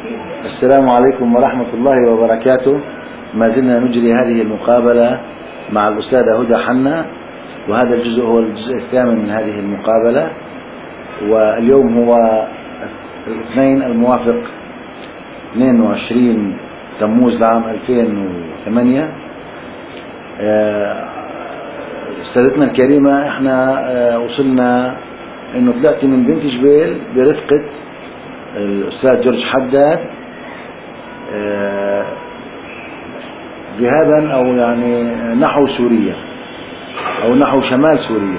السلام عليكم ورحمة الله وبركاته. ما زلنا نجري هذه المقابلة مع الأستاذة هدى حنا، وهذا الجزء هو الجزء الثامن من هذه المقابلة، واليوم هو الاثنين الموافق 22 تموز لعام 2008. أستاذتنا الكريمة، احنا وصلنا انه طلعتي من بنت جبيل برفقة الأستاذ جورج حداد ذهابا أو يعني نحو سوريا أو نحو شمال سوريا.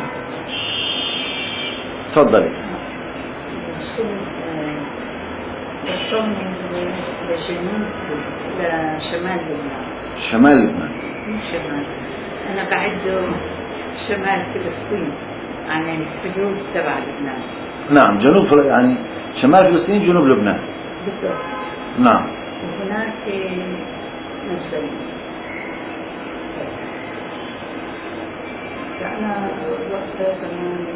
تفضلي. وصلنا لشمال لبنان. شمال لبنان؟ مو شمال، أنا بعده شمال فلسطين، يعني الحدود تبع لبنان. نعم، جنوب يعني شمال فلسطين جنوب لبنان بالضبط. نعم. وهناك نزلنا. فأنا وقتها كمان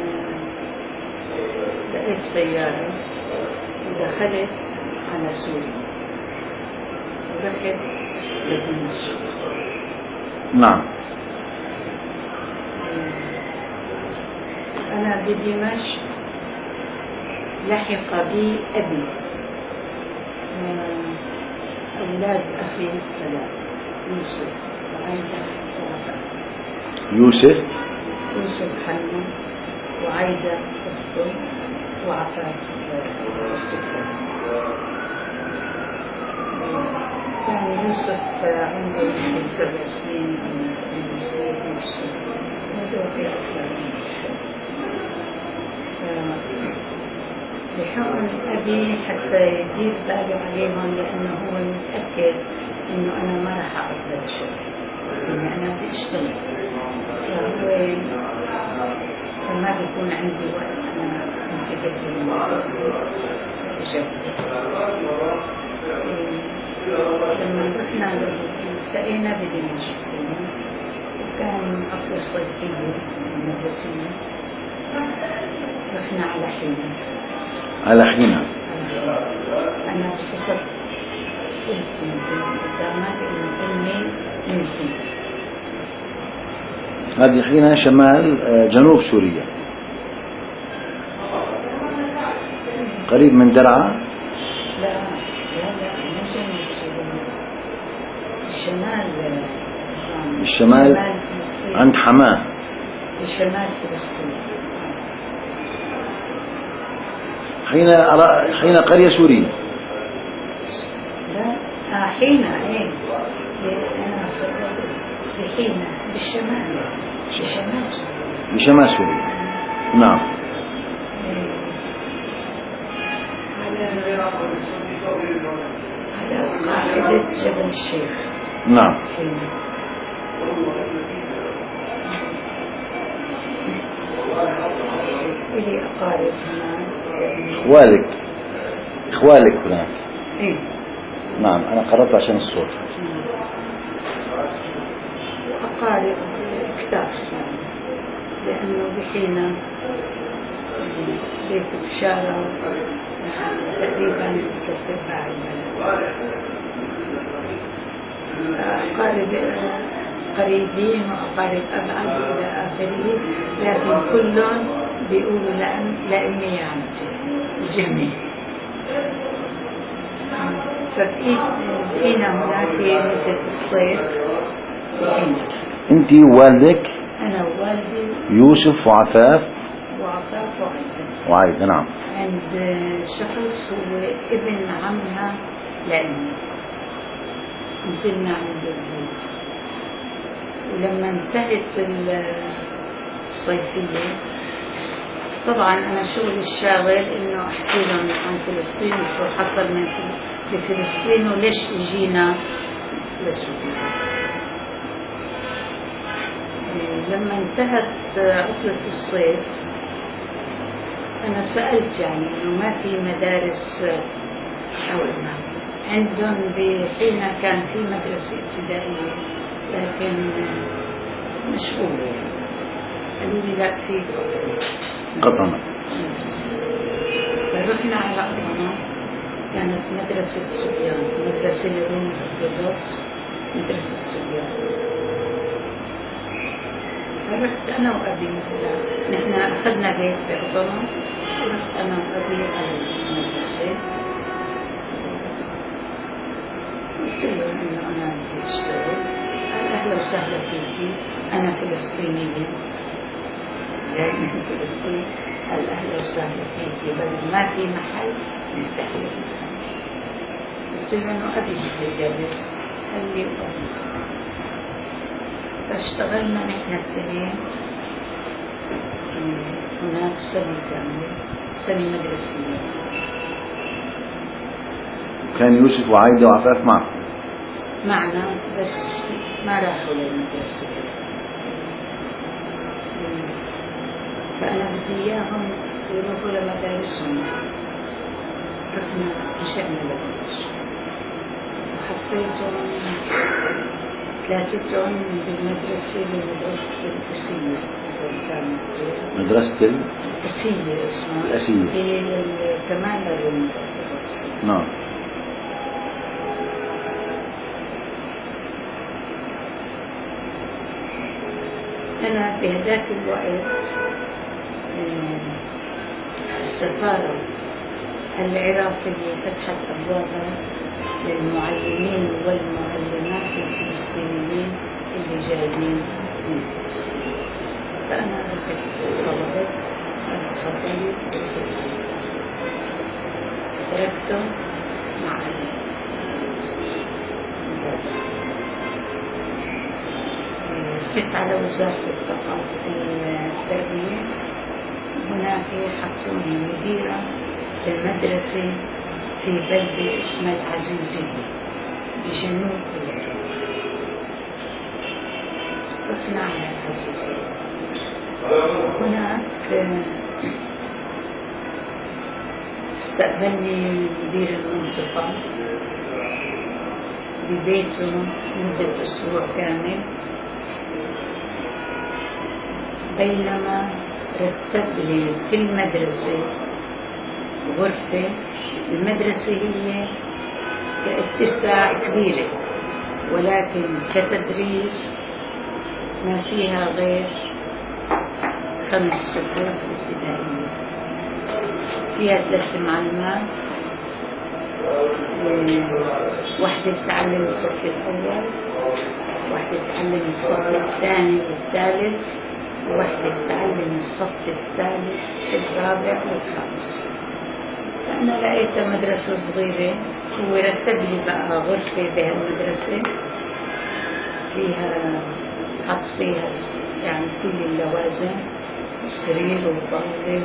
لقيت سيارة ودخلت على سوريا ورحت لدمشق. نعم. أنا بدمشق لحق بي أبي أولاد أخي الثلاثة، يوسف وعايدة يوسف حنا وعايدة أخته وعفاف أخته. كان يوسف عمره 7 سنين من السنين هذا في أكثر بحاول أبي حتى يدير باله عليهم، لأنه هو متأكد إنه أنا ما راح أقعد هذا الشغل، إني أنا بدي أشتغل، فهو ما بيكون عندي وقت أنا أنتبه لما رحنا التقينا بدمشق، وكان عطلة صيفية مدرسية، رحنا على حينة. على حينة. أنا بصفت قلت قدامك إنه أمي نسيت. هذه حينة شمال جنوب سوريا، قريب من درعا. لا مو جنوب سوريا، الشمال عند حماه. الشمال فلسطين. حين قرية سورية. لا حين ايه انا بحين بالشمال، بشمال سوريا. نعم. على قاعدة جبل الشيخ. نعم. إلي أقارب هناك. إخوالك هناك. إيه. نعم، أنا قررت عشان الصوت. أقارب كتار، لأنه بحينا بيت بشارة تقريبا كالترباع البلد. أقارب قريبين وأقارب أبعد إلى آخره، لكن كلهم بيقولوا لأمي يعني الجميع. فبقينا هناك مدة الصيف بحين. أنت ووالدك؟ أنا ووالدي يوسف وعفاف وعايدة. نعم. عند شخص هو ابن عمها لأمي، نزلنا عند البيت. ولما انتهت الصيفية طبعا أنا شغلي الشاغل إنه أحكي لهم عن فلسطين وشو حصل من بفلسطين وليش إجينا لسوريا. لما انتهت عطلة الصيف أنا سألت يعني إنه ما في مدارس حولنا. عندهم بحينها كان في مدرسة ابتدائية لكن مشغولة، قالوا لي لا في قطنة. فرحنا على قطنة كانت مدرسة صبيان، مدرسة لروم أرثوذكس، مدرسة صبيان. فرحت أنا وأبي، نحن أخذنا بيت بأردن، رحت أنا وأبي على المدرسة، قلت له إنه أنا بدي أشتغل. قال أهلا وسهلا فيكي، أنا فلسطينية جاي من فلسطين. قال أهلا وسهلا فيكي، بس ما في محل نفتح لك محل. قلت له إنه أبي بده يدرس. قال لي فاشتغلنا نحن الاثنين هناك سنة كاملة، سنة مدرسية. كان يوسف وعايدة وعفاف معنا بس ما راحوا للمدرسة، فأنا بدي إياهم يروحوا لمدارسهم. رحنا مشينا للمدرسة وحطيتهم ثلاثتهم بالمدرسة بمدرسة الأسية. مدرسة الأسية اسمها الأسية، هي كمان للروم. نعم. أنا في هذاك الوقت السفارة العراقية فتحت أبوابها للمعلمين والمعلمات الفلسطينيين اللي جايين من فلسطين. فأنا رحت طلبت تفضلي تركتهم مع رحت على وزارة الثقافة التربية، هناك حطوني مديرة للمدرسة في بلدة اسمها العزيزية بجنوب العراق. رحنا على العزيزية، هناك استقبلني مدير المنطقة ببيته مدة أسبوع كامل، بينما رتب لي في المدرسة غرفة. المدرسة هي اتساع كبيرة، ولكن كتدريس ما فيها غير 5 صفوف ابتدائية، فيها 3 معلمات، واحدة بتعلم الصف الأول، واحدة بتعلم الصف الثاني والثالث، وواحدة بتعلم الصف الثالث الرابع والخامس. فأنا لقيتها مدرسة صغيرة، هو رتب لي بقى غرفة بهالمدرسة فيها حط فيها يعني كل اللوازم، سرير وطاولة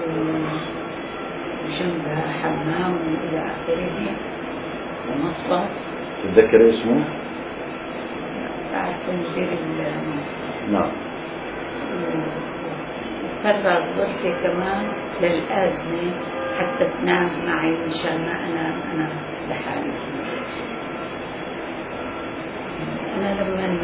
وجنبها حمام وإلى آخره ومطبخ. تتذكر اسمه؟ بعرف مدير المنطقة. نعم. وقرر غرفة كمان للآذنة حتى تنام معي مشان ما أنام أنا لحالي في المدرسة. أنا لما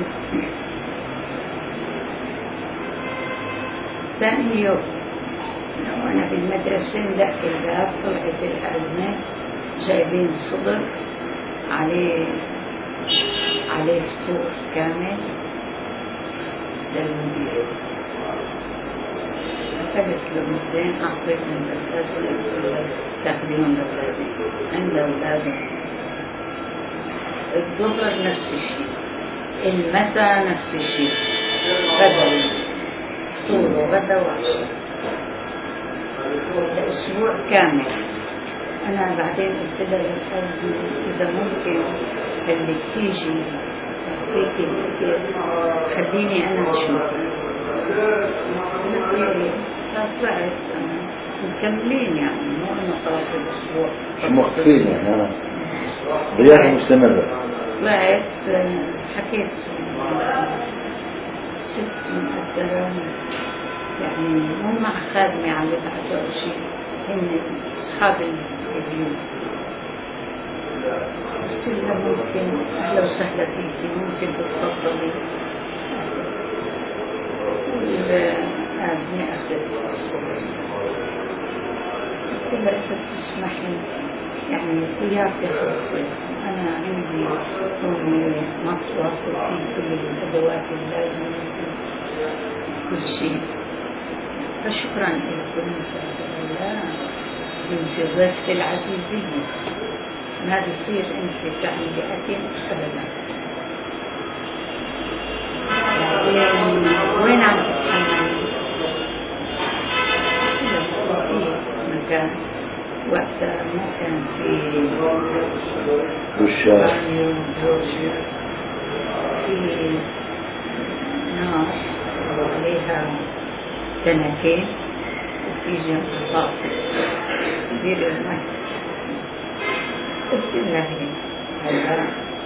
ثاني يوم وأنا بالمدرسة ندق الباب، طلعت الآذنة جايبين صدر عليه فطور كامل للمدير. أخذت لمتين أعطيتهم للأسئلة تاخذيهم لأولادي عند أولادي. الظهر نفس الشيء، المساء نفس الشيء، غدا فطور وغدا وعشاء، أسبوع كامل. أنا بعدين قلت لها إذا ممكن اللي تيجي فيك خليني أنا أشوف. طلعت مكملين يعني، مو انه خلاص الاسبوع موقفين يعني ضيافة مستمرة. طلعت حكيت ست مقدرة يعني مو مع خادمة عم يبعثوا أو شيء، هن أصحاب البيوت. قلت لها ممكن أهلا وسهلا فيكي، ممكن تتفضلي. والآزمة أخذت الصبح، قلت لها إذا تسمحي يعني وياك يا خلصي أنا عندي هون مطبخ وفي كل الأدوات اللازمة كل شيء. فشكرا لكم من ضيفتي العزيزية. ما بصير أنت تعملي أكل أبدا. وين عم تتحملي؟ مكان وقتها ما كان في والشاي في نار عليها تنكين وفي جنب طاسة كبيرة الماء. قلت لها هلا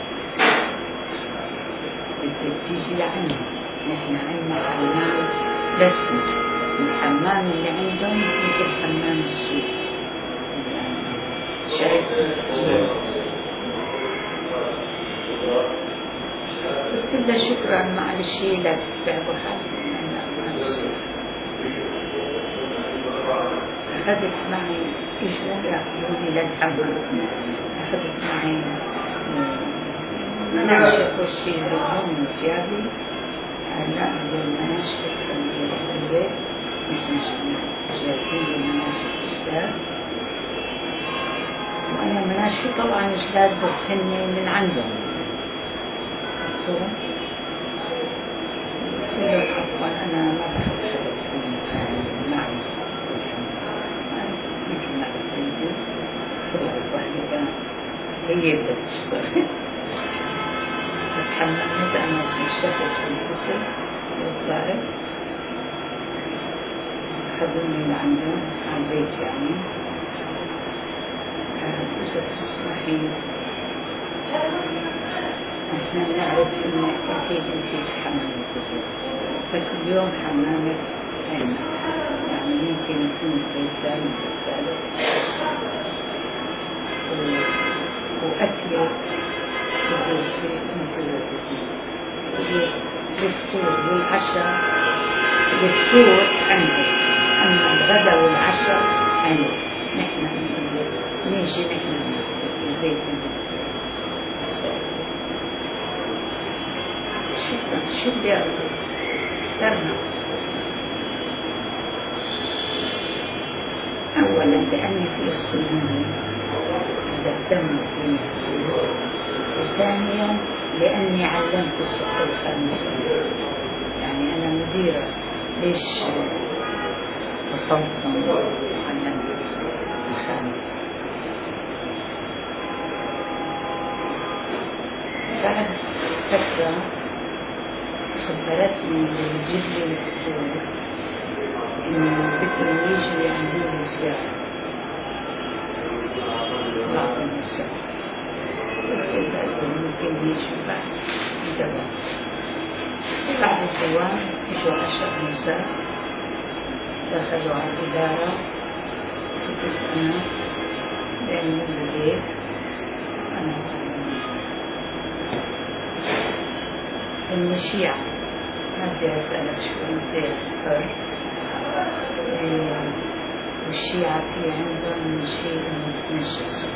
بدك تيجي لعنا، نحن عنا حمام رسمي، الحمام اللي عندهم مثل حمام السوق. شايف؟ قلت لها شكرا معلش لا تتعبوا حالكم أنا معلش. أخذت معي إجوا يأخذوني للحمام، أخذت معي مناشف والشي لهم ثيابي. هلا بالمناشف البيت نحن جايبين المناشف جداد، وأنا مناشف طبعا جداد بس هن من عندهم. قلت له عفوا أنا ما بحب حدا يكون معي مثل ما قلت لي صورة واحدة هي بدها تشتغل. تحملت أنا اشتغلت في القسم والطارق، أخذوني لعندهم على البيت يعني. إذا تسمحي نحن بنعرف إنك أكيد أنت تحملي فكل يوم حمامك عندك، يعني ممكن يكون البيت ثاني بالثالث وأكلك كل شيء متوازن. الفطور والعشاء، الفطور عندك أما الغداء والعشاء عندك. نحن نيجي نحن في البيت شو بدي أقول اخترنا أولا لأني فلسطينية بهتم بنفسي، وثانيا لأني علمت الصف الخامس، يعني أنا مديرة ليش تصمصم وعلمت الخامس. بعد فترة خبرتني اللي يجيب لي الفطور إنه بدهم يجوا يعملوا لي زيارة بعض النساء. قلت لازم ممكن يجوا بعد الدوام. بعد الدوام يجوا 10 نساء دخلوا على الإدارة. قلت أنا لأنه البيت أنا من الشيعة ما بدي أسألك شو أنت حر. والشيعة في عندهم شيء متنجس،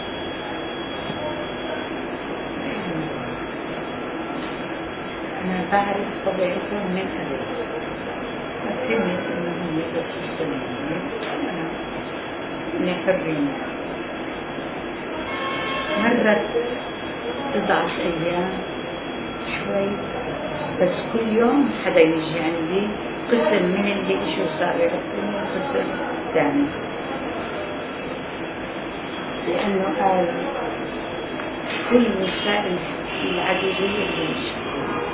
أنا بعرف طبيعتهم من قبل، فهمت إنهم بس مسلمين أنا حرين. مرت 9 أيام شوي، بس كل يوم حدا يجي عندي، قسم من اللي اجوا صار يعرفوني قسم ثاني، لأنه قال كل نساء العزيزية بيجي.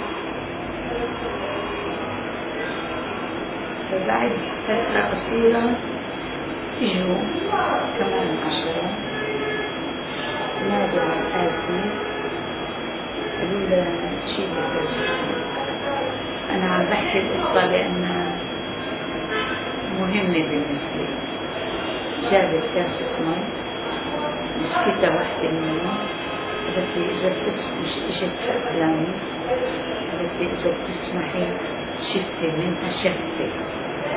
فبعد فترة قصيرة اجوا كمان 10 نادوا على القاسم قالوا له شيء بالقصة. أنا عم بحكي القصة لأنها مهمة بالنسبة لي. جابت كاسة مي مسكتها واحدة منهم، قالت لي إذا إجت قدامي، قالت لي إذا بتسمحي شفتي منها شفتي.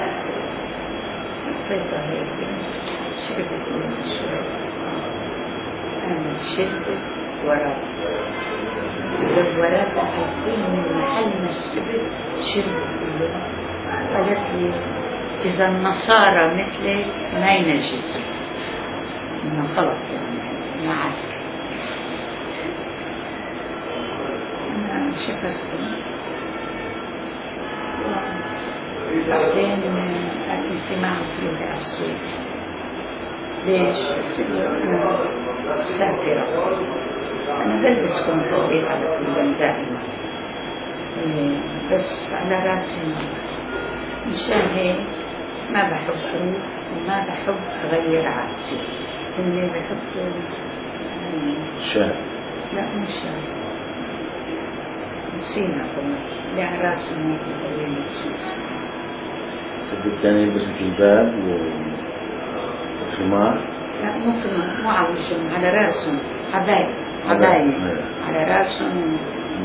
حطيتها هيك شربت منها شوي. أنا شدت وراء الوراء عارفين من محل ما شربت كلها. قالت لي إذا النصارى مثلك ما ينجسوا، إنه غلط يعني معك. أنا شكرت. بعدين أنت ما عم تروحي على السوق ليش؟ قلت له أنا مسافرة، أنا بلبس كونفورتي على كل دائما بس على راسي مشان هيك ما بحب أروح وما بحب أغير عادتي. إني بحب شاب لا مش شاب نسينا كمان اللي على راسي موت مغير مخصوص. بالتالي يلبس الجلباب والخمار. لا مو خمار، مو على وجههم، على راسهم عباية على راسهم.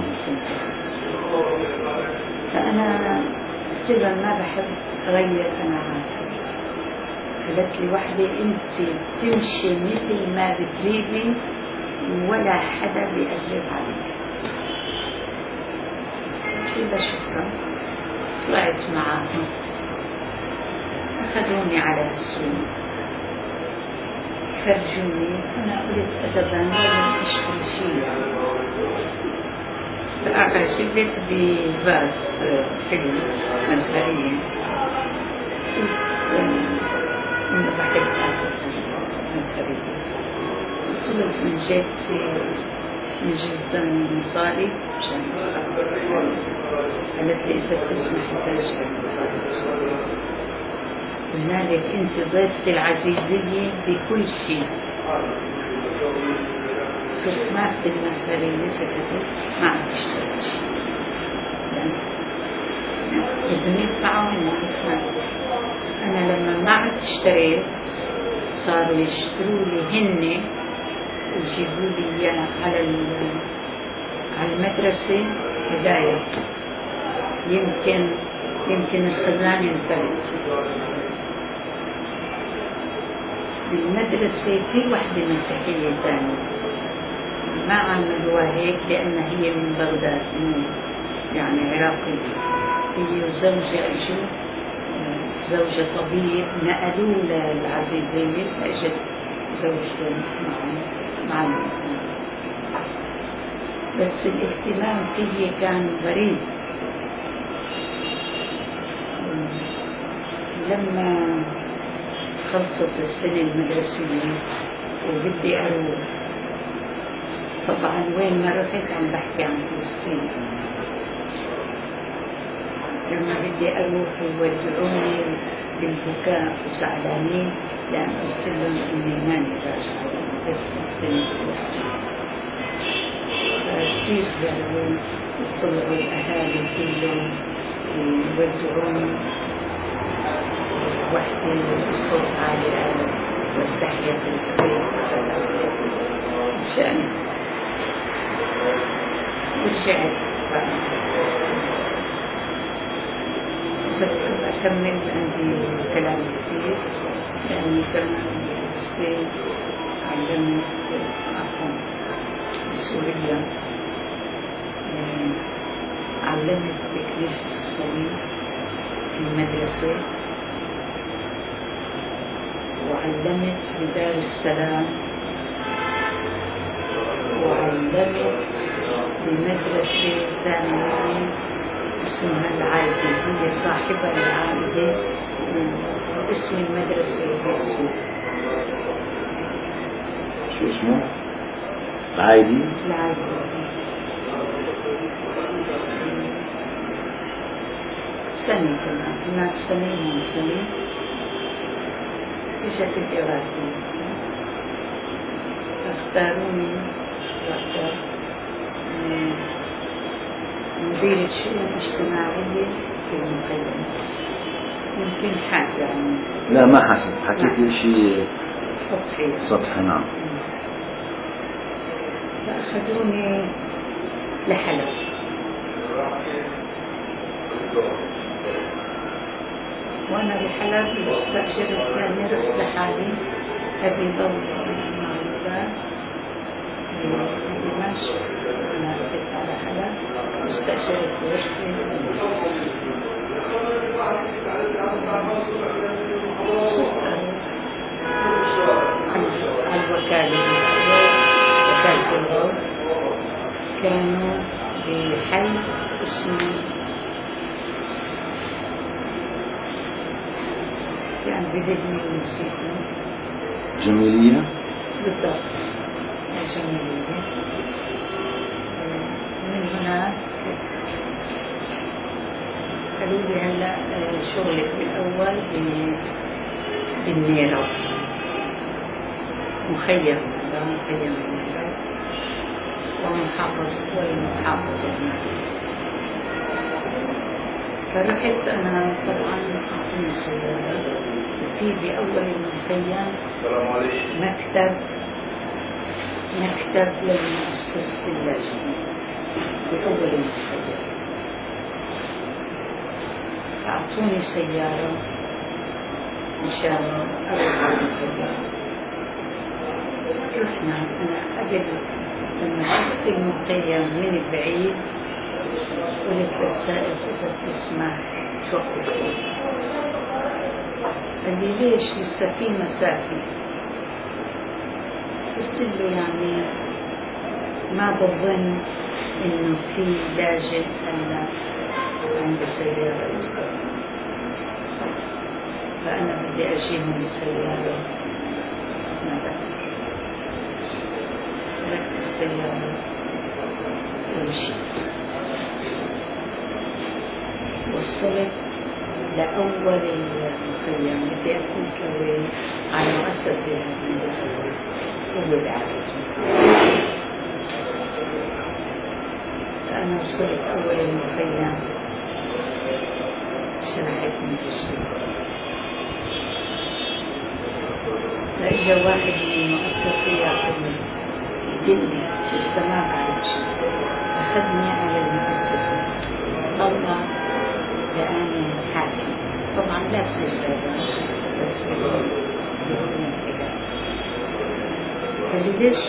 فأنا قلت لها ما بحب أغير قناعاتي. قالت لي وحدة أنت تمشي مثل ما بتريدي ولا حدا بيقلب عليك. قلت لها شكرا. طلعت معاهم أخذوني على السوق فرجوني. أنا قلت أبدا ما أشتري شيء. فأعجبت بفاس حلو مزهرية. أنا بحب مزهرية. طلبت من جدتي من جزء مصاري عشان قالت لي إذا بتسمحي ترجعي المصاري. هنالك أنت ضيفتي العزيزية بكل شيء. صرت ما أخذ المسارية، سكتت ما عم تشتري شيء. بدهم معهم. أنا لما ما عاد اشتريت صاروا يشتروا لي هن ويجيبوا لي إياه على المدرسة هدايا. يمكن الخزان ينفلت. بالمدرسة في وحدة مسيحية ثانية ما عملوها هيك لأن هي من بغداد، يعني عراقية. هي وزوجة أجوا، زوجة طبيب، نقلوا للعزيزية فأجت زوجته معهم. بس الاهتمام فيه كان غريب. لما خلصت السنة المدرسية وبدي أروح، طبعا وين ما رحت عم بحكي عن فلسطين. لما بدي أروح يودعوني بالبكاء وزعلانين لأن قلت لهم إني ماني راجعة بس السنة كثير زعلوا. طلعوا الأهالي كلهم يودعوني، وحدي الصوت عالي والتحية فلسطين عشان ورجعت. صرت أكمل عندي كلام كثير لأني كمان فلسطين علمت سوريا، علمت بكنيسة الصليب في المدرسة، وعلمت بدار السلام، وعلمت بمدرسة ثانوية اسمها العائدة. هي صاحبة العائدة واسم المدرسة باسمه. شو اسمه؟ العائدة؟ العائدة. سنة كمان، هناك سنة وهون سنة. اجت الإغاثة اختاروني وقتها مديرة شؤون اجتماعية في المقيم. يمكن حاجة يعني لا ما حسب، حكيت شيء سطحي. نعم. فأخذوني لحلب. وأنا بحلب استأجرت يعني رحت لحالي. هذه ضوء معروفة في دمشق أنا رحت على حلب واستأجرت غرفة على الوكالة وكالة الغوث كانوا بحي اسمه كان بذهني نسيته جميلية بالضبط جميلية. من هناك قالوا لي هلا شغلك بالأول بالنيرو مخيم النيرو ومحافظة والمحافظة هناك. فرحت أنا طبعا أعطوني سيارة في بأول المخيم مكتب للمؤسسة اللاجئين بأول المخيم. أعطوني سيارة مشان أروح المخيم. رحنا أنا قبل لما شفت المخيم من بعيد قلت للسائق إذا بتسمح توقف. قال لي ليش لسه في مسافة؟ قلت له يعني ما بظن إنه في لاجئ هلا عنده سيارة فأنا بدي أجيهم بسيارة. ما بقى ركبت السيارة ومشيت. وصلت لأول المخيم بدي أكون كوين على مؤسسة أول عائلة. فأنا وصلت أول المخيم شرحت من جسمي. فإجا واحد من المؤسسة يأخذني يدلني لسه ما بعرف شيء. أخذني على المؤسسة طلع لأني حاكم طبعا لابس الجبل بس بدون انتباه. قال لي ليش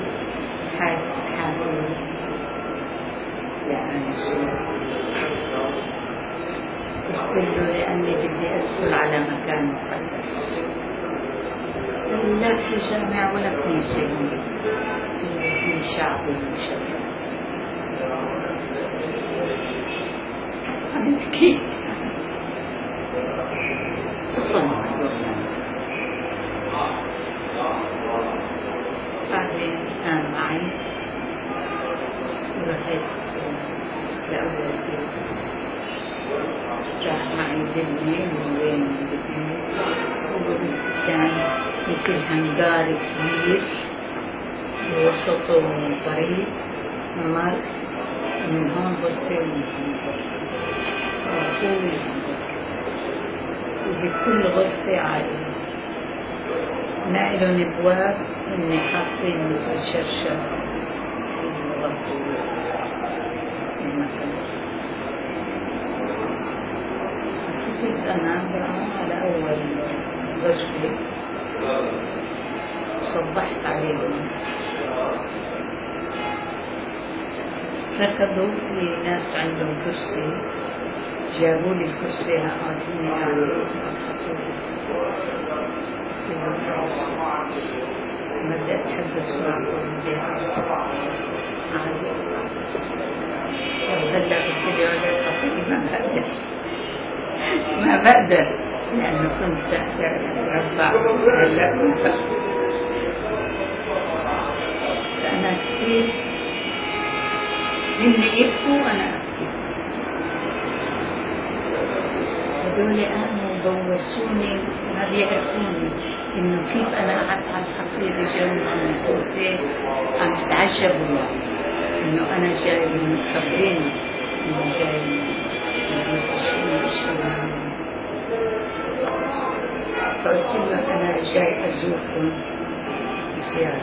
حاكم لأني سوري؟ قلت له لأني بدي أدخل على مكان مقدس. قال لي لا في جامع ولا كنيسة هون. قلت له في شعبي وشباب. كيف؟ سخن بعدين كان معي ورحت لأول بيت. جاء معي دلي من وين بدي. هو كان مثل هنجار كبير ووسطه طريق ممر من هون غرفة ومن هون غرفة وبكل غرفة عائلة نقلوا أبواب إني حاطين مثل شرشة فتت أنا بقى على أول غرفة صبحت عليهم. ركضوا في ناس عندهم كرسي جابوا لي الكرسي قعدوني عليه بدأت أتحدث معهم هلا قلت لي وجد القصيدة ما بقدر لأنه كنت أربع هلا فأنا كثير هن يبكوا وأنا أبكي. هذول قاموا بوسوني ما بيعرفوني إنه كيف أنا قعدت على القصيدة جنبهم وقلت عم يتعجبوا إنه أنا جاي مخبرين إنه جاي فقلت له أنا جاي أزوركم زيارة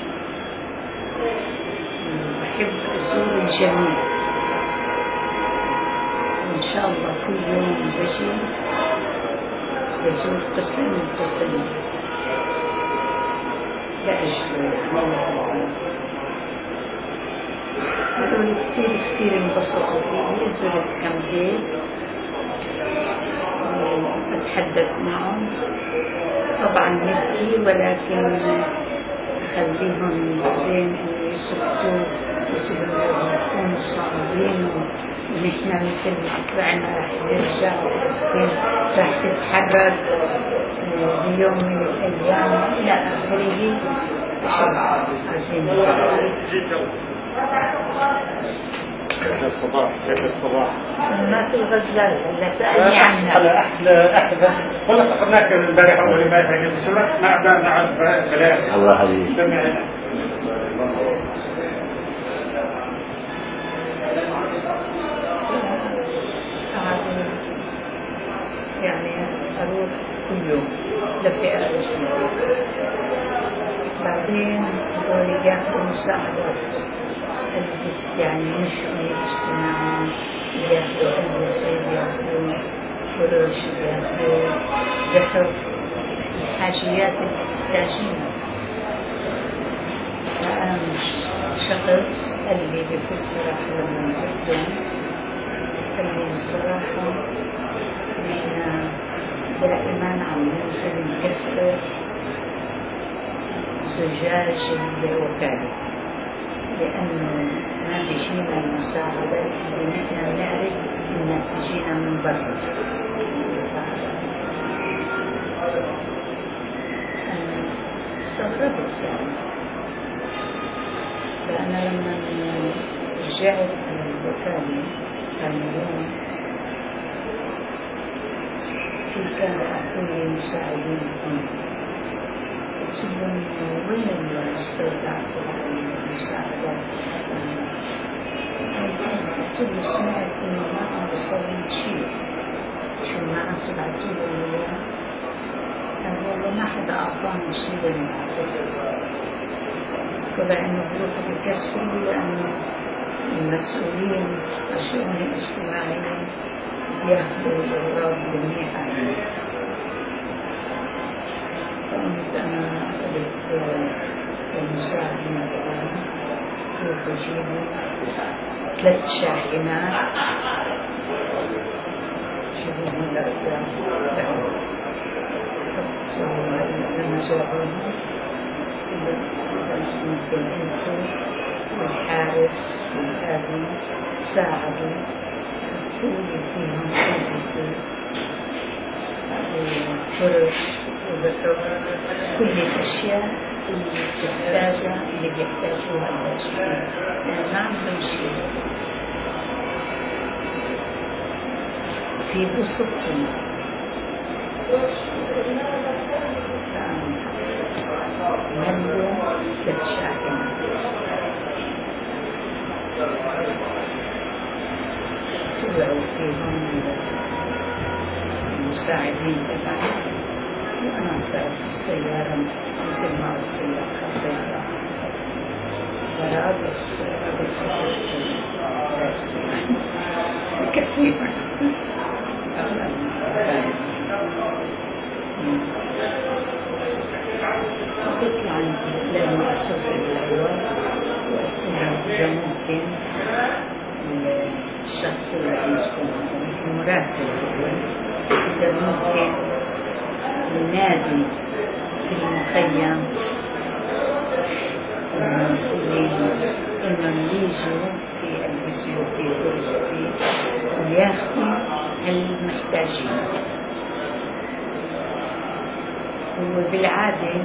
بحب أزور الجميع وإن شاء الله كل يوم بجي بزور قسم لا أجبر هذول كثير انبسطوا فيه. زرت كم بيت وأتحدث معهم، طبعا نبكي ولكن أخليهم بعدين إنه يسكتوا وتقولوا لازم يكونوا صامدين، ونحن مثل ما طلعنا رح نرجع وفلسطين رح تتحرر بيوم من الأيام إلى آخره. عظيم. كيف الصباح؟ ما في الغزال هلا سألني عنها. أحلى والله فقدناك امبارح أول امبارح في السنة نعرف بلاغ. الله عليك. يعني أروح كل يوم لفئة أرسل، بعدين هذول ياخذوا مساعدات يعني مش من الاجتماعي، ياخذوا ألبسة، ياخذوا فرش، ياخذوا ذكر الحاجيات اللي يحتاجينها. فأنا مش شخص اللي بفوت صراحة لما نقدم اللي الصراحة نحن دائما عم ننزل نكسر زجاج الوكالة، لأنه ما بيجينا المساعدة اللي نحن بنعرف إنها تجينا من برا. أنا استغربت يعني، فأنا لما رجعت الوكالة كان يوم كان أعطوني مساعدين اثنين، قلت لهم وين استودعت المساعدات؟ قلت له سمعت إنه ما عم بيصير شيء، شو ما عم تبعتوا لهم إياه؟ قال والله ما حدا أعطاني شيء لما أعطيته. طلع إنه بروحوا بيكسروا لأنه المسؤولين الشؤون الاجتماعية ياخذوا الأغراض منيحة. فقمت أنا أخذت المساعدين تبعي وبجيبوا 3 شاحنات جيبوهم لهم. لما جابوهم إذا ممكن أنتم والحارس والآذي ساعدوا سوي فيهم ألبسة وفرش وذكر كل الأشياء اللي تحتاجها اللي بيحتاجوها اللاجئين، لأن ما عندهم شيء في بسطهم. ملوا للشاحنة طلعوا فيهم المساعدين تبعي، وأنا طلعت السيارة مثل ما قلت لك خطيرة برا، بس كثيرا تطلع للمؤسسة الأول واستلم إذا ممكن الشخص المراسل إذا ممكن النادي في المخيم إنهم يجوا في البسيو في يخرجوا فيه وياخذوا المحتاجين. وبالعادة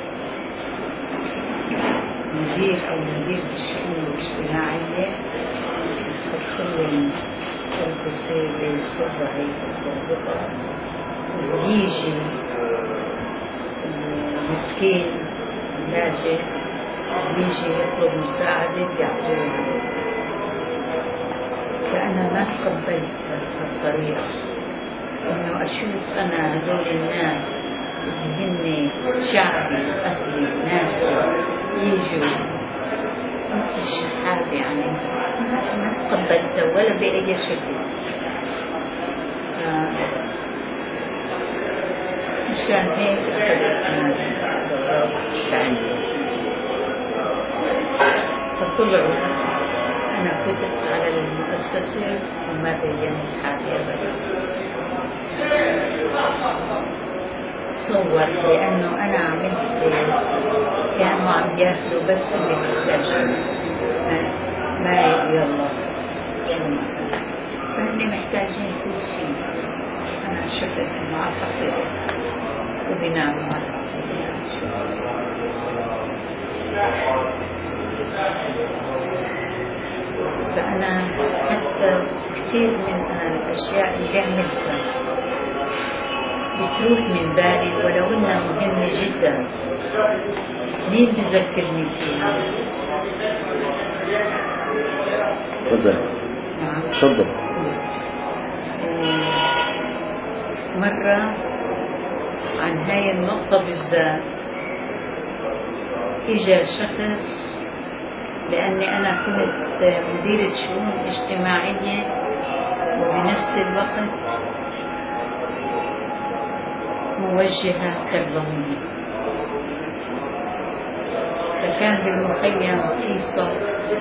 مدير أو مدير الشؤون الاجتماعية يدخلهم البسيط بيصبح هيك ويجي المسكين اللاجئ يجي يطلب مساعدة بيعطوه. فأنا ما تقبلت هالطريقة، إنه أشوف أنا هذول الناس اللي هن شعبي أهلي ناسي يجوا الشحات، يعني ما تقبلته ولا بأي شكل. مشان هيك أخذت دورات تعليم. فطلعوا أنا فتت على المؤسسة وما بينت حالي أبدا. تصور لأنه أنا عملت كانوا عم ياخذوا بس اللي محتاجين، ما يلا شو ما فهن محتاجين كل شيء. أنا شفت إنه على الحصيلة وبنعمل على الحصيلة. فأنا حتى كثير من الأشياء اللي عملتها بتروح من بالي ولو إنها مهمة جدا. مين بذكرني فيها؟ تفضل. نعم تفضل. مرة عن هاي النقطة بالذات إجا شخص، لأني أنا كنت مديرة شؤون اجتماعية وبنفس الوقت موجهة تربوية، فكان بالمخيم في صف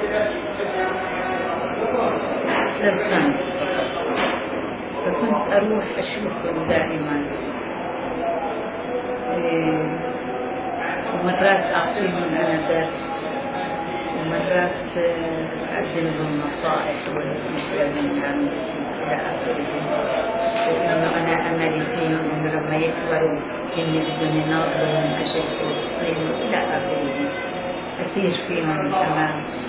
للخمس، فكنت أروح أشوفهم دائما، ومرات أعطيهم أنا درس، ومرات أقدم لهم نصائح والمشكلة من يعمل إلى آخره. وإنه أنا أملي فيهم إنه لما يكبروا إني بدهم يناضلوا من أجل فلسطين إلى آخره، أثير فيهم الحماس.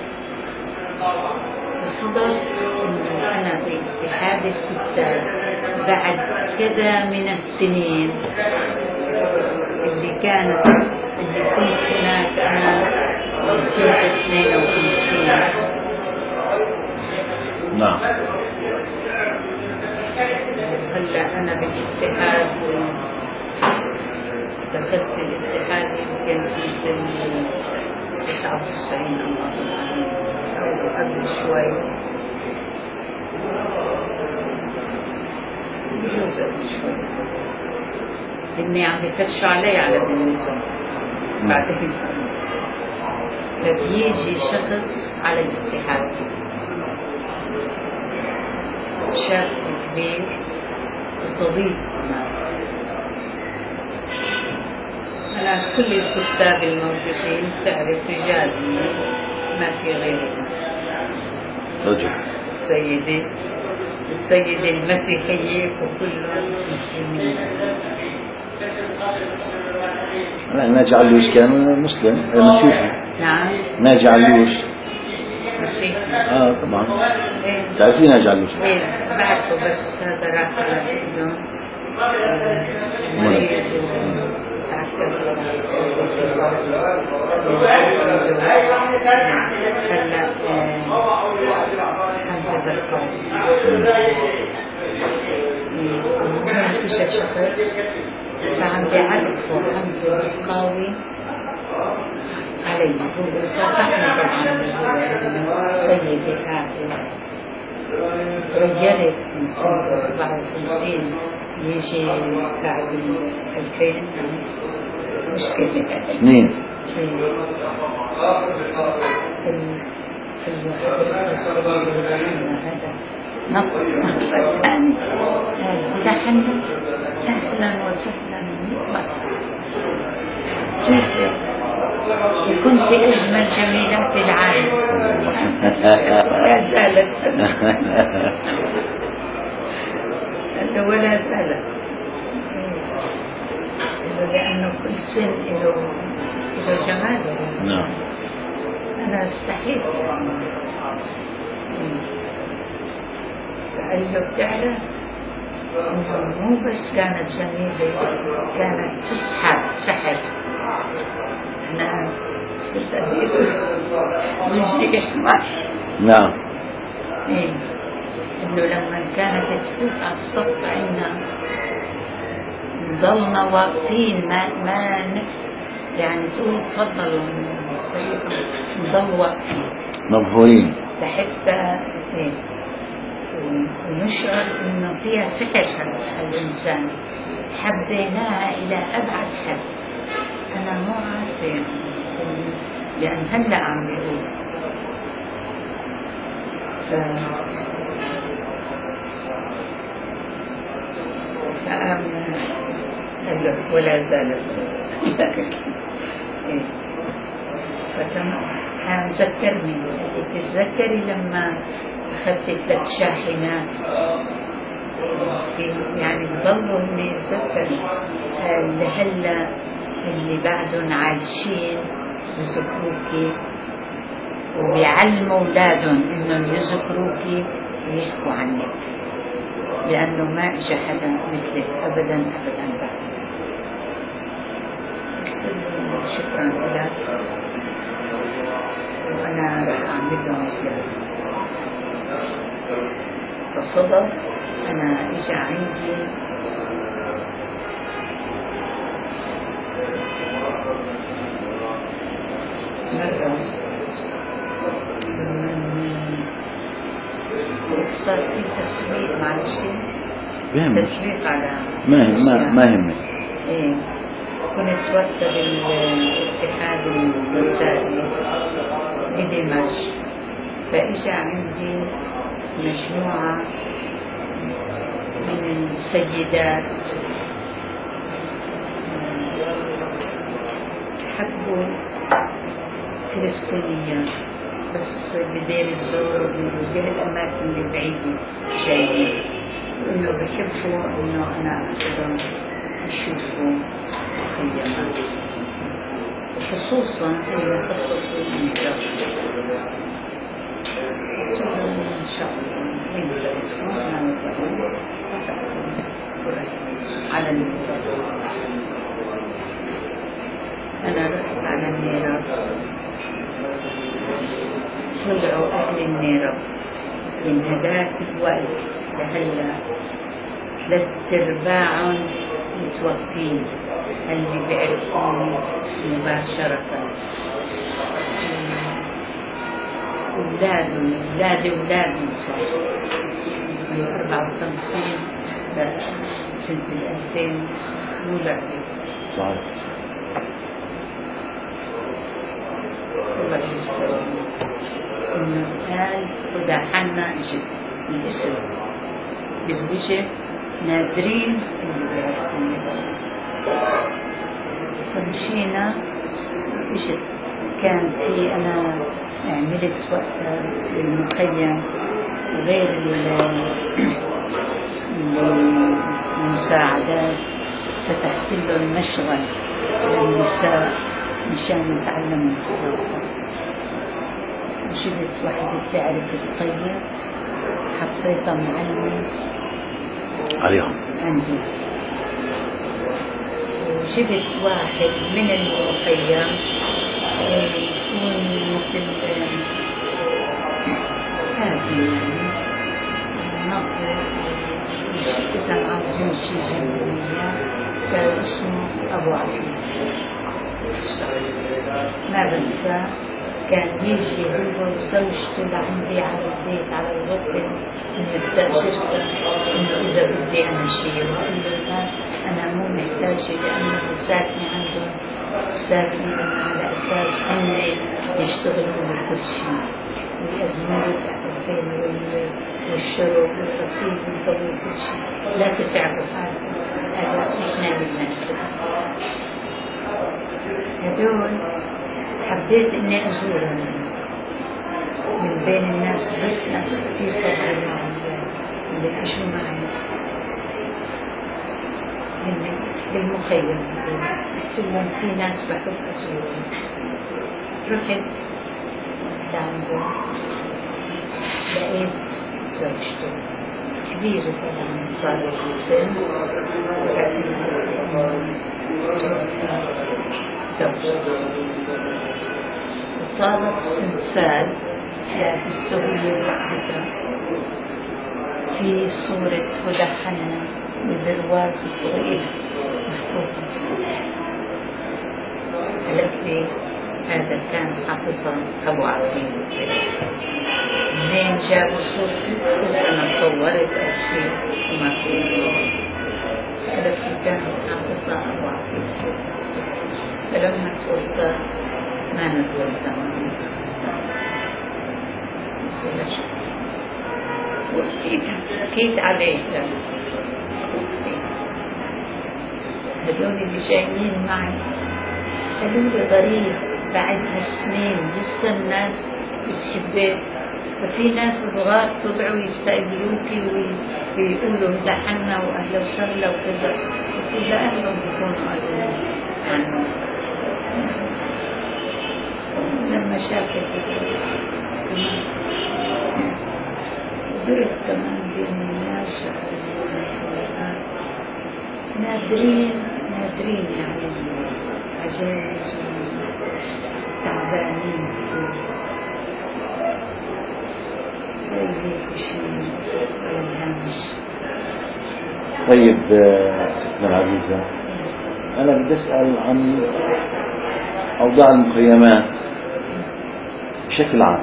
فصدق إنه أنا باتحاد الكتاب بعد كذا من السنين اللي كنت هناك أنا كنت 52. نعم. هلا أنا بالاتحاد دخلت الاتحاد يمكن سنة 99 أو قبل شوي، بجوز قبل شوي، إني عم يفتشوا علي على بنيتهم بعدين. فبيجي شخص على الاتحاد شاب كبير وطبيب كمان. أنا كل الكتاب الموجودين تعرف رجال ما في غيرهم. رجل. السيدة المسيحية وكلهم مسلمين. ناجي علوش كان مسلم مسيحي. نعم. ناجي علوش مسيحي. طبعا. تعرفين ناجي علوش؟ ايه بعرفه، بس هذا راح على ابنه مريض وتعكر. هلا حمزة بركات اجى شخص فعم بيعرفوا حمزة القاوي علي، هو صافحني طبعا سيدي هذه تغيرت من سنة 54 يجي بعد 2000 مشكلة. مين؟ هذا نقطة ثاني دحن أهلا وسهلا كيف كنت أجمل جميلات العالم ولا زالت ولا زالت، لأنه كل سن له جماله. نعم. أنا استحيت فقال له بتعرف إنه مو بس كانت جميلة، كانت سحر. أنا صرت أدير وجهي أحمر. نعم. إيه إنه لما كانت تفوت على الصف عنا نضلنا واقفين ما يعني تقول تفضلوا نضل واقفين مبهورين لحتى إيه ونشعر إنه فيها سحر هالإنسان، حبيناها إلى أبعد حد. أنا مو عارفة لأن هلأ عم بيقول فآمنة ولا زالت. ذكرني، تتذكري لما أخذت 3 شاحنات يعني بضلوا هن يتذكروا لهلا اللي بعدهم عايشين يذكروكي وبيعلموا أولادهم إنهم يذكروكي ويحكوا عنك، لأنه ما إجا حدا مثلك أبدا أبدا بعد. قلت له شكرا لك وأنا رح أعمل لهم زيارة. فصدف أنا إجا عندي مرة صار في تسويق معلش تسويق على ما يهمك. إيه كنت وقت بالاتحاد النسائي بدمشق، فإجا عندي مجموعة من السيدات حبوا فلسطينية بس بدير الزور وبهالأماكن البعيدة جايين، إنه بحبوا إنه أنا أخذهم يشوفوا مخيمات، خصوصا إنه خصصوا النساء. إن شاء الله على النساء. أنا رحت على النيرة، طلعوا أهل النيرة من هداك الوقت لهلا 3/4 متوفين اللي بيعرفوني مباشرة. أولادي صار من 54 سنة 2000 مو لعبة. صحيح. الله يستر إنه قال هدى حنا إجت الاسم بالوجه نادرين اللي بيعرفوني. فمشينا إجت كان في أنا عملت وقتها بالمخيم غير المساعدات، فتحت لهم مشغل للنساء مشان يتعلموا الخراطة. جبت واحدة تعرف تطيب حطيتها معلمة عليهم عندي، وجبت واحد من المخيم يكون مثل حازم يعني نقل إذا عاوزين شي جنبية، كان اسمه أبو عفيف. ما بنسى كان يجي هو وزوجته لعندي على البيت على الغرفة إنه استأجرته إنه إذا بدي أنا شيء، وأقول له لا أنا مو محتاجة لأنه ساكنة عندهم، ساكنة على أساس هم يشتغلوا بكل شيء ويقدموا لك الأكل والشرب والغسيل والضوء وكل شيء، لا تتعبوا حالكم، هذا إحنا بنفسنا. هدول حبيت إني أزورهم من بين الناس، زرت ناس كثير طبعا معهم اللي عاشوا معي بالمخيم، قلت لهم في ناس بحب أزورهم. رحت لعندهم لقيت زوجته كبيرة طبعا صارت بالسن، زوجته وطالت سلسال لابسته هي وحدها في صورة هدى حنا ببرواز صغير محطوط بالسقف. قالت لي هذا كان حافظا أبو عفيف. منين جابوا صورتي؟ قلت أنا صورت أو شيء وما في. قالت لي كانت حافظا أبو عفيف. فلما توفى ما نزلت معه. حكيت عليه هدول اللي جايين معي قالوا لي غريب بعد هالسنين لسه الناس بتحبك، ففي ناس صغار طلعوا يستقبلوكي ويقولوا مدحنا واهلا وسهلا وكذا، قلت له اهلهم بيكونوا قالوا عنه لما شافت زرت كمان بين الناس نادرين يعني عجائز تعبانين زي هيك شيء الهمش. طيب ستنا العزيزة، أنا بدي أسأل عن أوضاع المخيمات بشكل عام.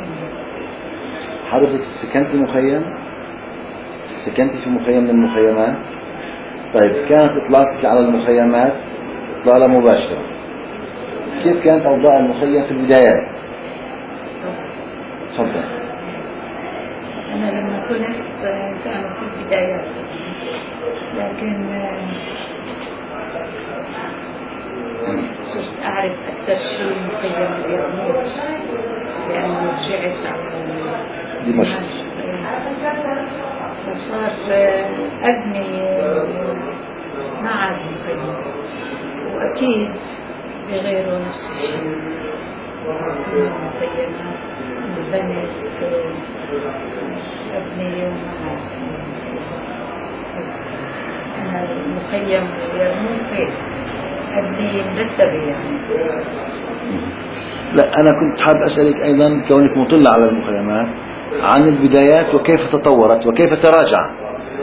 حضرتك سكنتي مخيم؟ سكنتي في مخيم من المخيمات؟ طيب كانت إطلاقك على المخيمات إطلالة مباشرة، كيف كانت أوضاع المخيم في البدايات؟ تفضل. أنا لما كنت كانوا في البدايات، لكن صرت أعرف أكثر شيء مخيم اليرموك لأنه رجعت على دمشق، فصار أبني ما عاد مخيم، وأكيد بغيروا نفس الشيء مخيمات بنت أبني وما أنا المخيم اليرموك أبني مرتبة يعني. لا أنا كنت حاب أسألك أيضا كونك مطلة على المخيمات عن البدايات وكيف تطورت وكيف تراجعت.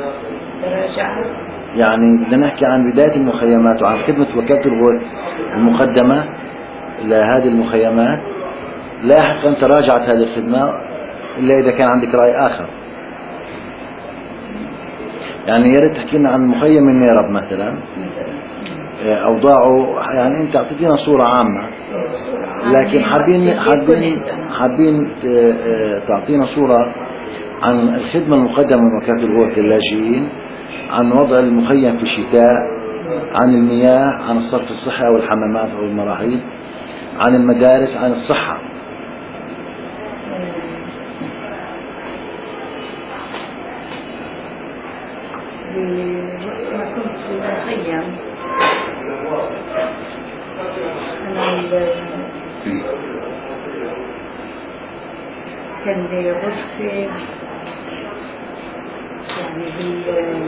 يعني بدنا نحكي عن بداية المخيمات وعن خدمة وكالة الغوث المقدمة لهذه المخيمات، لاحقا تراجعت هذه الخدمة إلا إذا كان عندك رأي آخر. يعني يا ريت تحكي لنا عن مخيم من نيرب مثلا أوضاعه، يعني أنت أعطيتينا صورة عامة، لكن حابين تعطينا صورة عن الخدمة المقدمة من وكالة الغوث للاجئين، عن وضع المخيم في الشتاء، عن المياه، عن الصرف الصحي أو الحمامات أو المراحيض، عن المدارس، عن الصحة. وقت ما كنت في المخيم كان لي غرفة يعني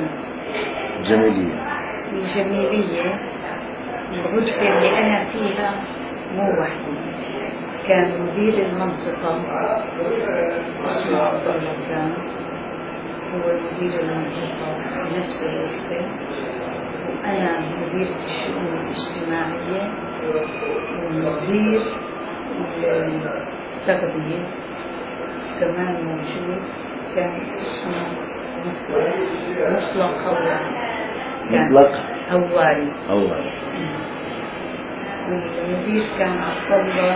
بالجميلية. الغرفة اللي أنا فيها مو وحدي، كان مدير المنطقة اسمه عبد الله، كان هو مدير المنطقة بنفس الغرفة، وأنا مديرة الشؤون الاجتماعية ومدير التغذية كمان موجود، كان اسمه مطلق هواري. والمدير كان عبد الله،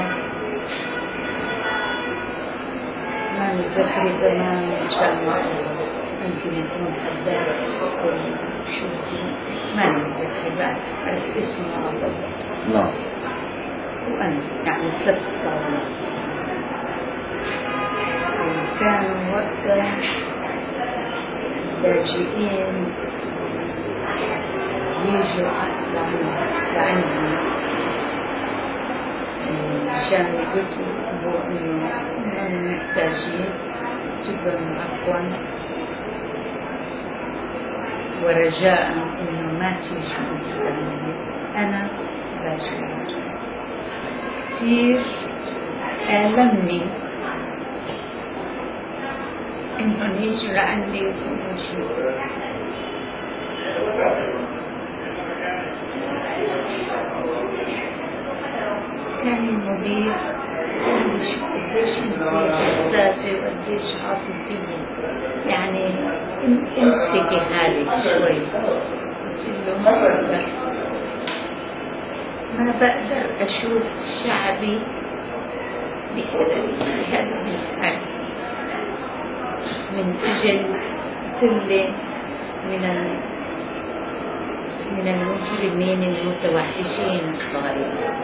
ما نتذكر زمان إن شاء الله، ممكن يكون حداد شو ما نتذكر بعد، عرف اسمه عبد الله. نعم. وأنا يعني 3 طاولات. كانوا وقتها اللاجئين يجوا لعندي عشان يقولوا إنهم محتاجين جدا عفوا ورجاء إنه ما تيجوا تستعملي. أنا بشكر كثير ألمني إنهم يجوا لعندي ويطلبوا شيء. كان المدير قديش انتي حساسة وقديش عاطفية، يعني امسكي حالك شوي. قلت له ما بقدر أشوف شعبي بهذا الحال، من أجل ثلة من المجرمين المتوحشين الصغيرين.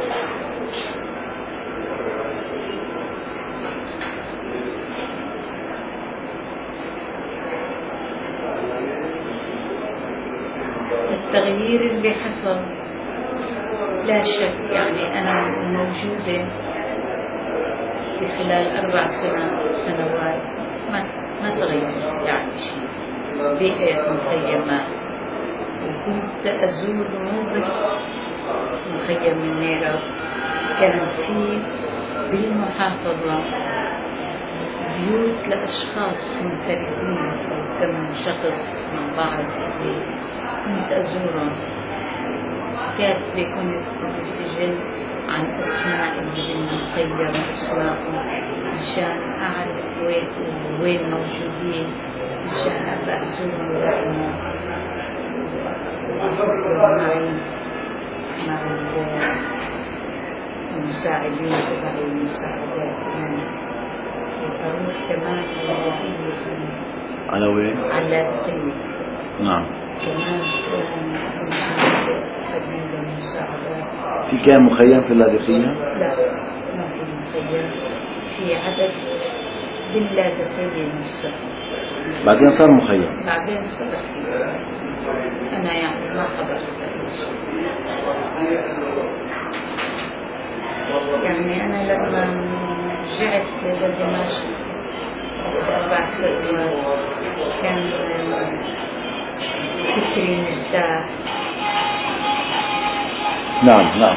التغيير اللي حصل لا شك، يعني أنا موجودة في خلال 4 سنوات ما تغير يعني شيء. بيئة مخيمات، وكنت أزور مو بس مخيم النيرة، كان في بالمحافظة بيوت لأشخاص منفردين، كم شخص مع بعض كنت أزورهم. كاتبة كنت بسجل عن أسماء اللي بالمخيم أسمائهم عشان أعرف وين موجودين، عشان أبقى أزورهم دائما معي مع المساعدين تبعي المساعدات. أروح كمان على وين؟ على الطريق. نعم. كمان قدم المساعدات. في كان مخيم في اللاذقية؟ لا، ما في مخيم، في عدد باللاذقية نفسها. بعدين صار مخيم. بعدين صار أنا يعني ما حضرت يعني. أنا لما رجعت لدمشق 4 سنوات كان فكري مرتاح. نعم.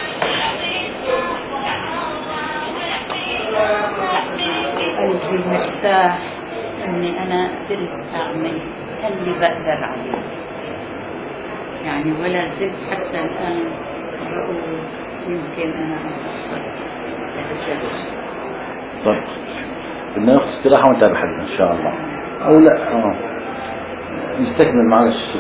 قلبي مرتاح إني أنا قدرت أعمل اللي بقدر عليه يعني، ولا زلت حتى الآن بقول يمكن أنا أقصر لهالدرجة. طيب بدنا ناخذ استراحة ونتابع حدنا إن شاء الله، أو لا نستكمل. معلش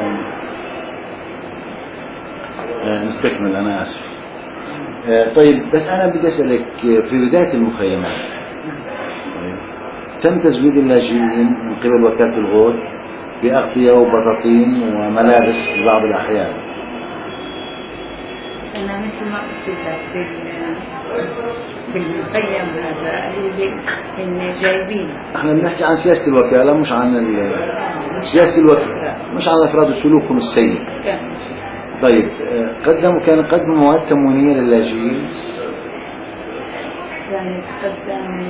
نستكمل، أنا آسف. طيب بس أنا بدي أسألك، في بداية المخيمات تم تزويد اللاجئين من قبل وكالة الغوث بأغطية وبطاطين وملابس في بعض الأحيان. أنا مثل ما قلت لك بالمخيم هذا قالوا لي إن جايبين. احنا بنحكي عن سياسة الوكالة، مش عن سياسة الوكالة، مش عن أفراد سلوكهم السيء. طيب كان قدموا مواد تموينية للاجئين؟ كانت قدم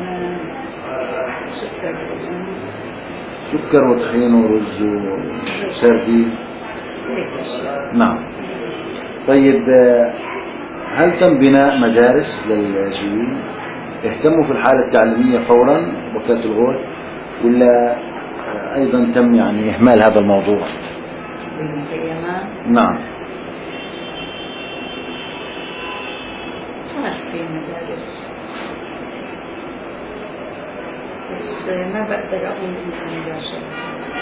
سكر وطحين ورز وسردين. نعم. طيب هل تم بناء مدارس للاجئين؟ اهتموا في الحالة التعليمية فورا وكالة الغوث، ولا أيضا تم يعني إهمال هذا الموضوع؟ بالمخيمات نعم. صار في مدارس بس ما بقدر أقول إنها مباشرة.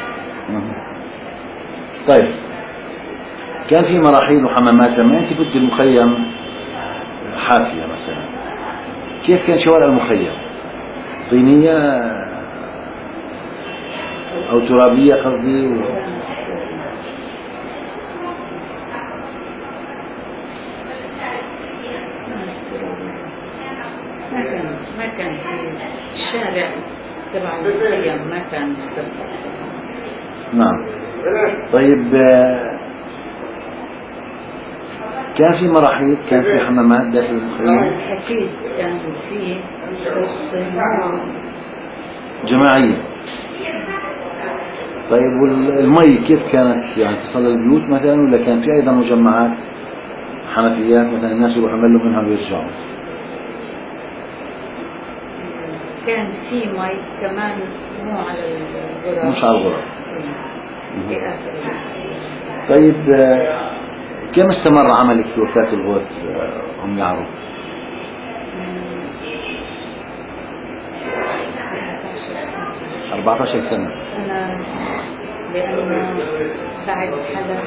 طيب كان في مراحيض وحمامات لما أنت كنت المخيم حافية مثلا، كيف كان شوارع المخيم؟ طينية أو ترابية قصدي ما كان في الشارع تبع المخيم ما كان مستقبل. نعم. طيب كان في مراحيض، كان في حمامات داخل المخيم؟ أكيد كان في، بس جماعية. طيب والمي كيف كانت يعني تصل للبيوت مثلا، ولا كان في أيضا مجمعات حنفيات مثلا الناس يروحوا يملوا منها ويرجعوا؟ كان في مي كمان مو على الغرف، مش على الغرف. في آخر. طيب كم استمر عملك في وكالة الغوث هم يعرفوا؟ 14 سنة. أنا لأنه بعد حدا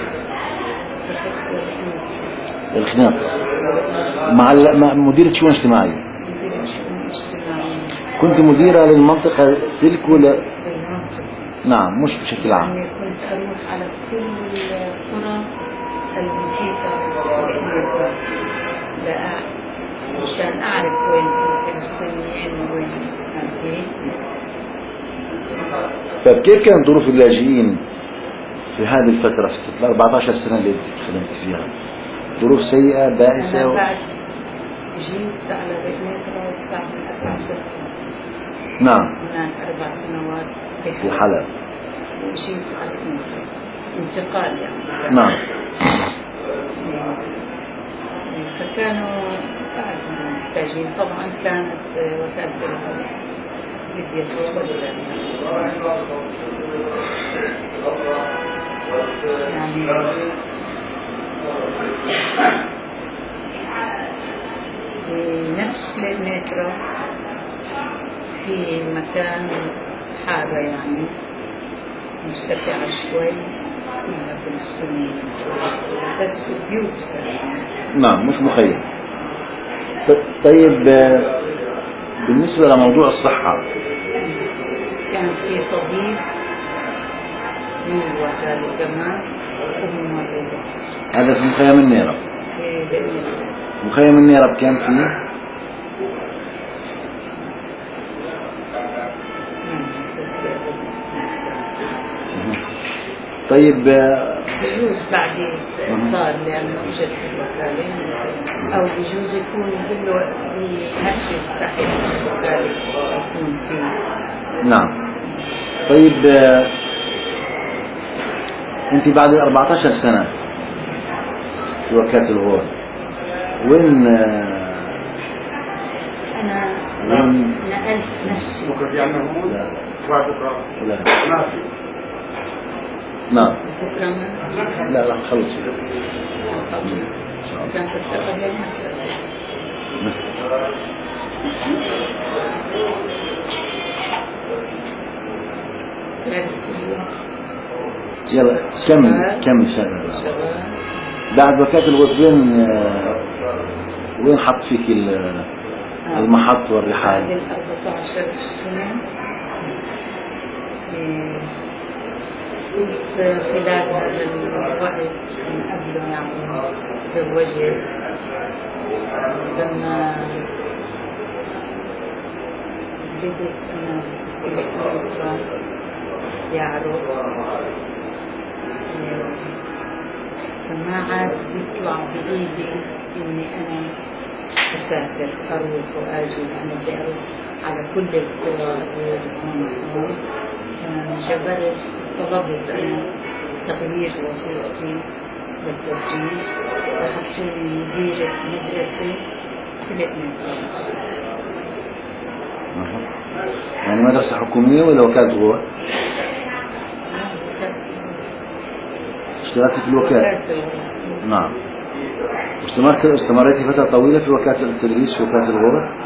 الخناق مع مديرة شؤون اجتماعية. كنت مديرة للمنطقة تلك ولا؟ نعم، مش بشكل عام. يعني كنت أروح على كل القرى المحيطة بإنجلترا عشان أعرف وين الفلسطينيين وين هذه. طيب كيف كانت ظروف اللاجئين في هذه الفترة في 14 سنة اللي خدمت فيها؟ ظروف سيئة بائسة؟ أنا بعد جيت على بيتنا بعد 4 سنوات. نعم. هناك 4 سنوات في حلب. جيت على انتقال يعني. نعم. فكانوا بعد محتاجين. طبعا كانت وكالة الغاز بديت تتوسع يعني نفس المترو في مكان حارة يعني مرتفعة شوي كلها فلسطينيين بس بيوت نعم، مش مخيم. طيب بالنسبة لموضوع الصحة كان في طبيب من الوكالة كمان وممرضة. هذا في مخيم النيرب. في مخيم النيرب كان فيه طيب بجوز بعدين صار لأنه إجت الوكالة أو بجوز يكون كله بنفس تحت الوكالة يكون فيه. نعم. طيب أنت بعد 14 سنة في وكالة الغور وين أنا نقلت نفسي. بكرة في عنا هون؟ بعد بكرة؟ لا. ما في. نعم. بكرة ما؟ لا لا خلص. كان في التقديم يلا كمل شغل. بعد وكالة الغور وين حط فيك المحط والرحال؟ بعد 14 سنة كنت خلال هذا الوقت من قبله يعني تزوجت. لما بديت أنا الأوروبا يعرف فما عاد يطلع بإيدي إني أنا أسافر أروح وآجي. أنا بدي أروح على كل القرى هون. جبرت طلبت أنا تغيير وظيفتي للتدريس وحطوني مديرة مدرسة في الإنجليز. يعني مدرسة حكومية ولا وكالة غور؟ اشتغلت في الوكالة. نعم. استمريتي فترة طويلة في وكالة التدريس في وكالة الغور؟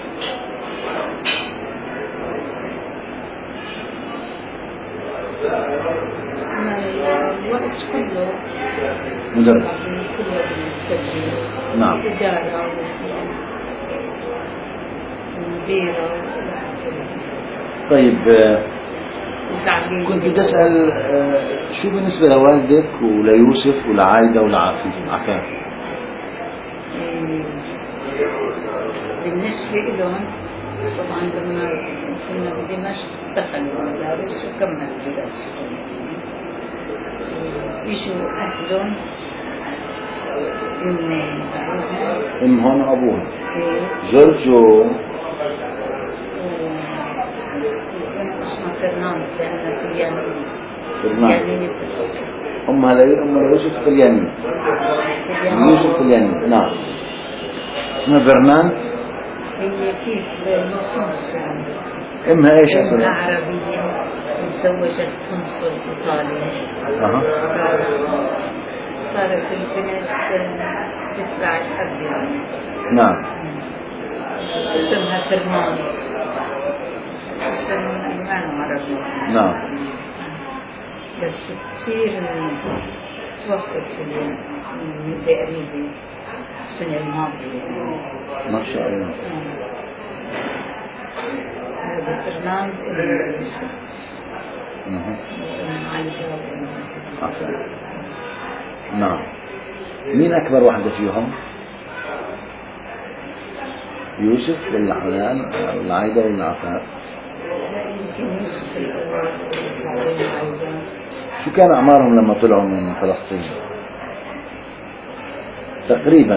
الوقت كله مدرس. كله بالتدريس. نعم. إدارة ومديرة. طيب وتعليم. كنت بدي أسأل شو بالنسبة لوالدك وليوسف ولعايدة ولعفاف؟ بالنسبة لهم طبعا لما كنا بدمشق دخلوا المدارس وكملوا دراستهم. اجوا اهلهم امهم وابوهم جورج اسمها فرناند لانها طليانية. طليانية. امها يوسف طليانية. يوسف طليانية. نعم. اسمها فرناند. هي كيف بالنصوص يعني. امها ايش اصلا؟ امها عربية وتزوجت قنصل ايطالي. صارت البنت تتبع الاب يعني. نعم. اسمها فرناند. اسم ما عربي. نعم. بس كثير توفت من تقريبا السنة الماضية. ما شاء الله. هذا فرناند نعم. مين أكبر واحدة فيهم؟ يوسف ولا حنان ولا عايدة ولا عفاف؟ يمكن يوسف الأول بعدين عايدة. شو كان أعمارهم لما طلعوا من فلسطين؟ تقريبا.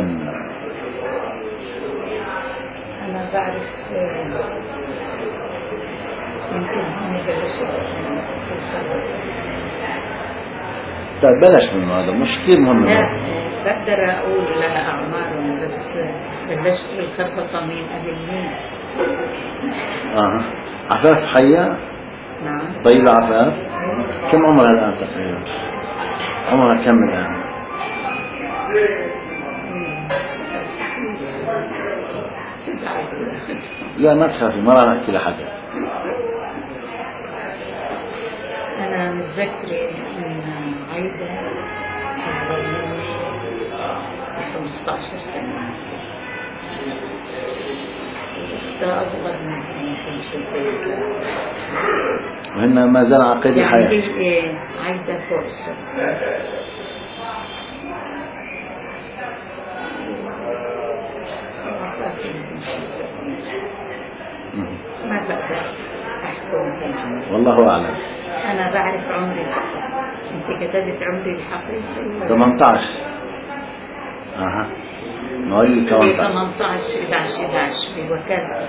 أنا بعرف يمكن هم بلشوا في الخبر. طيب بلاش من هذا، مش كثير مهم. لا بقدر أقول لها أعمارهم، بس بلشت في الخربطة مين قبل مين. عفاف حية؟ نعم. طيبة عفاف؟ كم عمرها الآن تقريبا؟ عمرها كم الآن؟ لا ما تخافي، ما راح نحكي لحدا. أنا متذكرة أن عايدة أكبر مني ب 15 سنة، أختها أصغر مني 5 سنين، وهن ما زال عقيد الحياة. يعني عايدة فوق السنة. ما بقدر أحكم كمان. والله أعلم. أنا بعرف عمري الحقيقي. أنت كتبت عمري الحقيقي 18. مواليد 18. 18 11 بوكالة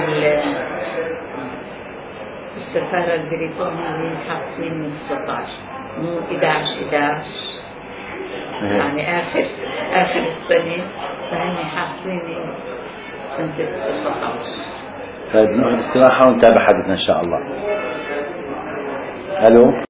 بالسفارة البريطانية حاطين من 19 مو 11 يعني آخر السنة، فهني حاطيني سنة 19. طيب نروح الاستراحة ونتابع حديثنا إن شاء الله. ألو.